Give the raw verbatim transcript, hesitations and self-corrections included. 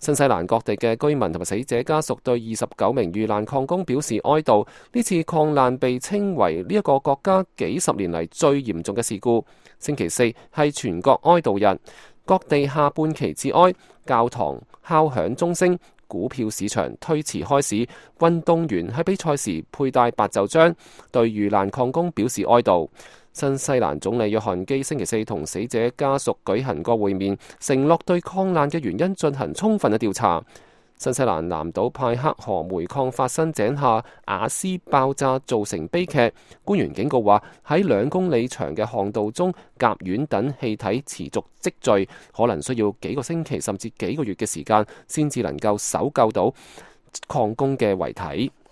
新西蘭各地嘅居民同埋死者家屬對二十九名遇難礦工表示哀悼。呢次礦難被稱為呢一個國家幾十年嚟最嚴重嘅事故。星期四係全國哀悼日，各地下半旗致哀，教堂敲響鐘聲，股票市場推遲開市，運動員喺比賽時佩戴白袖章，對遇難礦工表示哀悼。新西蘭總理約翰基星期四同死者家屬舉行過會面，承諾對礦難嘅原因進行充分嘅調查。新西蘭南島派克河煤礦發生井下瓦斯爆炸造成悲劇，官員警告話喺兩公里長嘅巷道中，甲烷等氣體持續積聚，可能需要幾個星期甚至幾個月嘅時間先至能夠搜救到礦工嘅遺體。